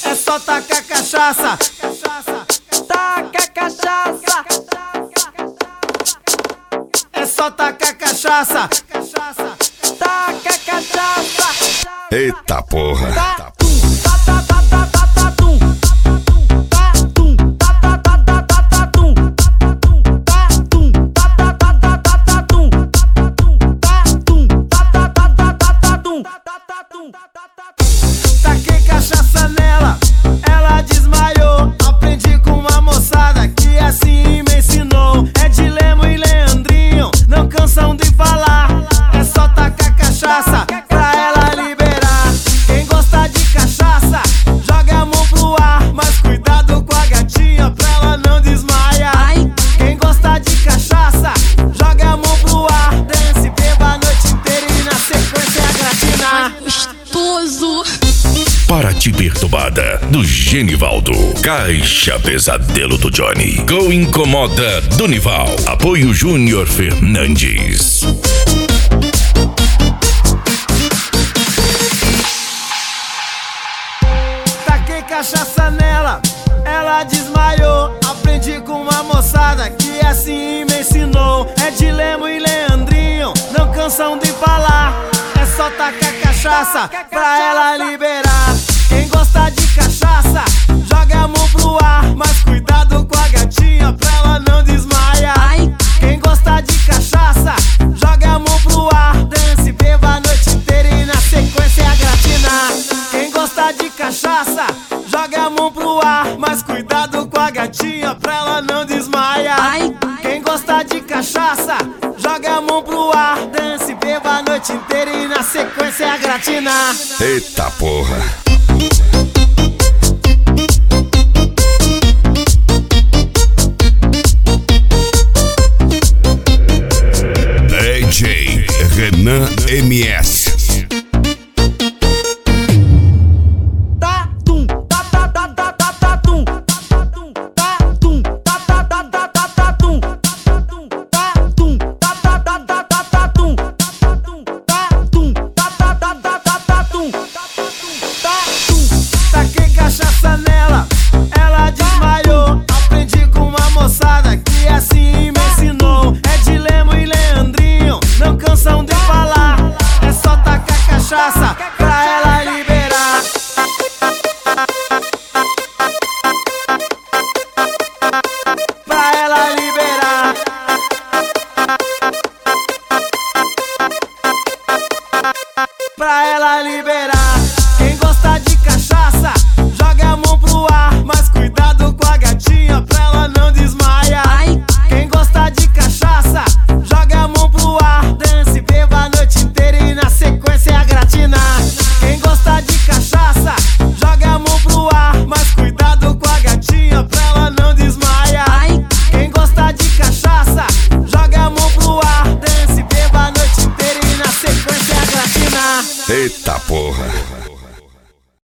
É só tacar cachaça. Taca cachaça. É só tacar cachaça. Taca cachaça. Eita porra. Taquei cachaça nela, ela desmaiou. Aprendi com uma moçada que assim me ensinou. É de Lemo e Leandrinho, não cansam de falar. É só tacar cachaça pra ela liberar. Quem gosta de cachaça, joga a mão pro ar. Mas cuidado com a gatinha pra ela não desmaiar. Quem gosta de cachaça, joga a mão pro ar. Dance, beba a noite inteira e na sequência é gratinar. Gostoso. Para te perturbada, do Genivaldo. Caixa Pesadelo do Johnny. Go Incomoda do Nival. Apoio Júnior Fernandes. Taquei cachaça nela, ela desmaiou. Aprendi com uma moçada que assim me ensinou. É de Lemo e Leandrinho, não cansam de falar. É só tacar cachaça pra ela liberar. Quem gosta de cachaça, joga a mão pro ar. Mas cuidado com a gatinha pra ela não desmaiar. Quem gosta de cachaça, joga a mão pro ar. Dance, beba a noite inteira e na sequência é gratinar. Quem gosta de cachaça, joga a mão pro ar. Mas cuidado com a gatinha pra ela não desmaiar. Quem gosta de cachaça, joga a mão pro ar. Dance, beba a noite inteira e na sequência é gratinar. Eita porra. DJ Renan MS.